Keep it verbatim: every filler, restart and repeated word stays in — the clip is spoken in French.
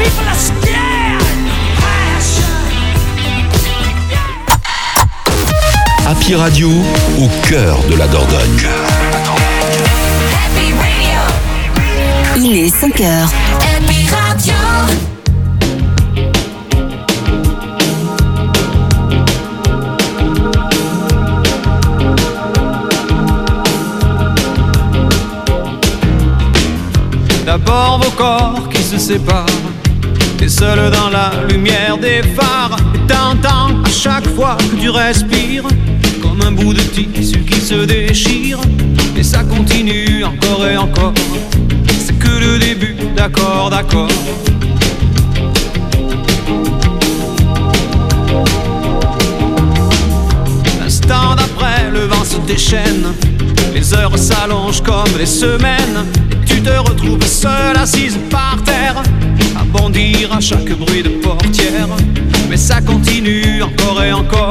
people are scared. Happy Radio, au cœur de la Dordogne. Happy Radio. Il est cinq heures. Happy Radio. D'abord vos corps qui se séparent, t'es seul dans la lumière des phares, et t'entends à chaque fois que tu respires comme un bout de tissu qui se déchire. Et ça continue encore et encore, c'est que le début, d'accord, d'accord. L'instant d'après, le vent se déchaîne, les heures s'allongent comme les semaines, et tu te retrouves seule assise par terre, à bondir à chaque bruit de portière. Mais ça continue encore et encore.